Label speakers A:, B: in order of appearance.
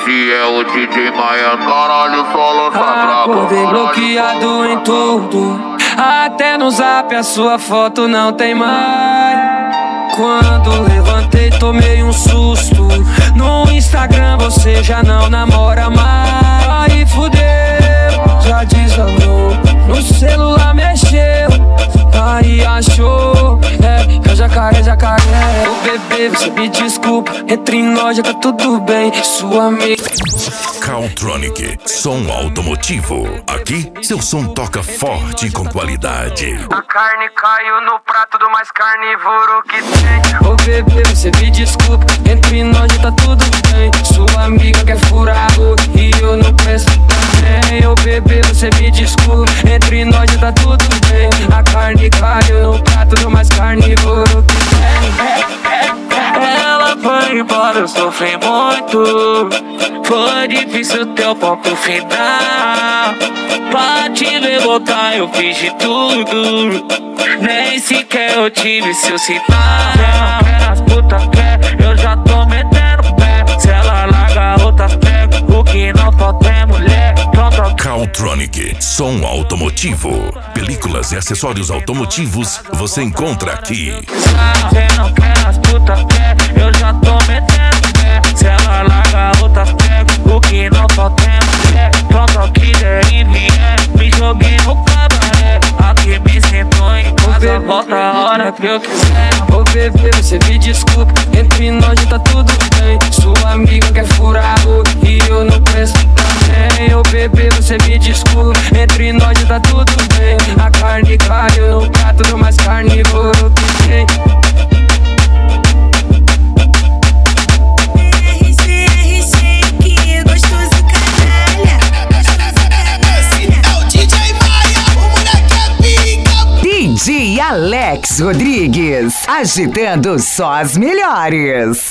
A: Esse é o DJ Maia, caralho, só lança braba.
B: Acordei bloqueado em tudo, até no zap a sua foto não tem mais. Quando levantei tomei um susto, no Instagram você já não namora mais. Aí fudeu, já desandou, no celular mexeu, aí achou, que é jacaré, jacaré. Ô bebê, você me desculpa, entre nós já tá tudo bem, sua amiga.
C: Caltronic, som automotivo. Aqui, seu som toca forte e com qualidade.
B: A carne caiu no prato do mais carnívoro que tem. Ô bebê, você me desculpa, entre nós já tá tudo bem, sua amiga quer furar e eu não presto também. Ô bebê, você me desculpa, entre nós já tá tudo bem. A carne caiu no prato do mais carnívoro que tem. Ela foi embora, eu sofri muito, foi difícil teu ponto final. Pra te ver voltar eu fiz de tudo, nem sequer eu tive seu sinal. As putas quer, eu já tô metendo pé. Se ela larga outras pega, o que não pode é mulher.
C: Caltronic, som automotivo. Películas e acessórios automotivos você encontra aqui.
B: Cê não quer, as putas quer, eu já tô metendo pé. Se ela larga outras pega, o que não pode é mulher. Pronto, ao que der e vier, me joguei no cabaré. Aqui me sentou em casa, volta a hora que eu quiser. Ô bebê, você me desculpa, entre nós já tá tudo bem, sua amiga quer furar e eu não presto também. Ô bebê, você me desculpa, entre nós já tá tudo bem. A carne caiu no prato do mais carnívoro que tem.
D: DJ Alex Rodrigues, agitando só as melhores.